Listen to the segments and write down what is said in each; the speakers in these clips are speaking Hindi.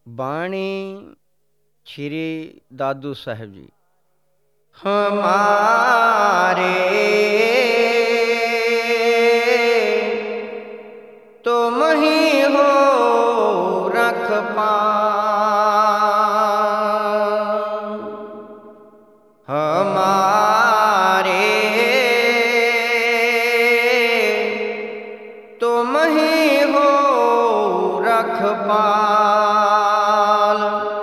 बाणी श्री दादू साहब जी। हमारे तुम ही हो रखवार, हमारे तुम ही हो रखवार।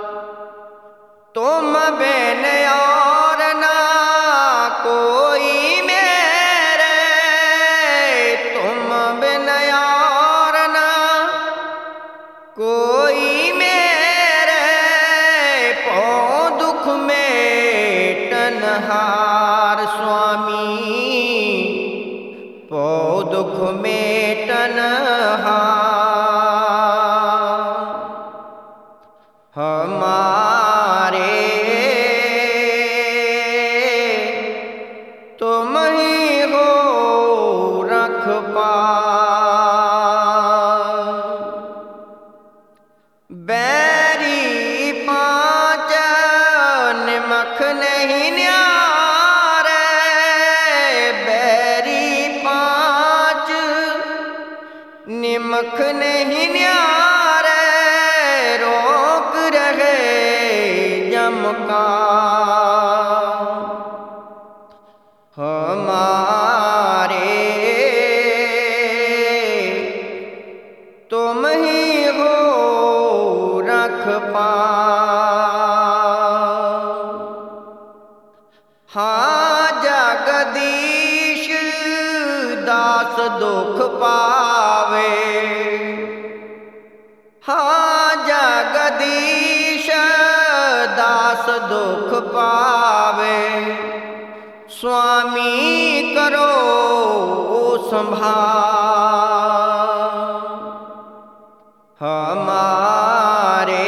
तुम बिन और ना कोई मेरे, तुम बिन और ना कोई मेरे, पौ दुख में टनहार स्वामी, पौ दुख में टनहार। हमारे तुम ही हो रखवार। बैरी पाँच निमख नहीं न्यारे, बैरी पाँच निमख नहीं न्यारे, रोक रहे जमका। हमारे तुम ही हो रखवार। हाँ जगदीश दास दुख पावे, हाँ जगदीश दास दुख पावे, स्वामी करो संभाल। हमारे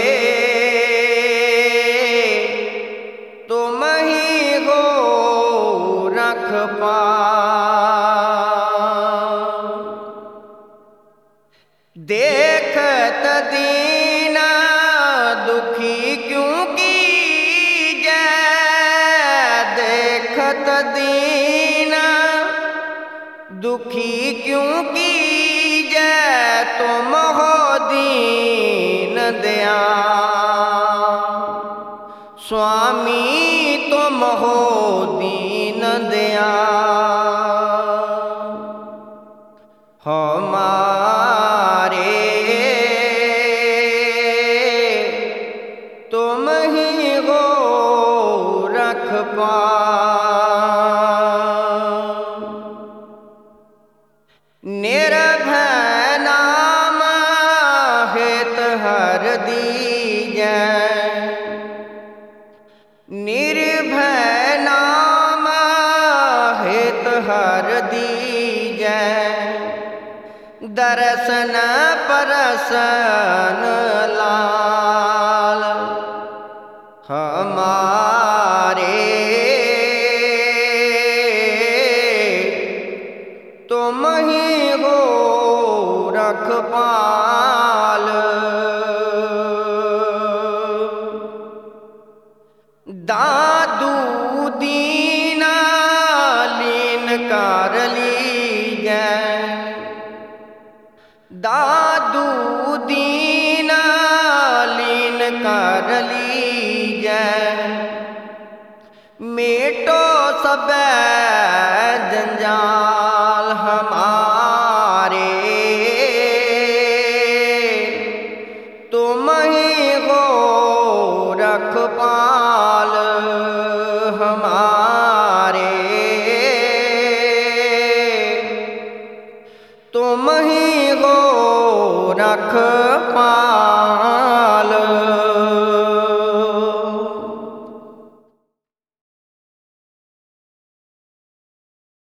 तुम ही हो रखवार। देखत दीना दुखी क्यों कीजै, देखत दीना दुखी क्यों कीजै, तुम हो दीन दयाल, स्वामी तुम हो दीन दयाल। हमारे तुम ही हो रखवार। निर्भय नाम हित हर दीजै, निर्भय नाम हित हर दीजै, दर्शन परसन लाल। हमारे तुम ही हो रखवार। दादू दीना लीन कर लीजै, दादू दीना लीन कर लीजै, मेटो सब जंजाल। हमारे तुम ही हो रखवार। हमारे तुम ही हो रखवार।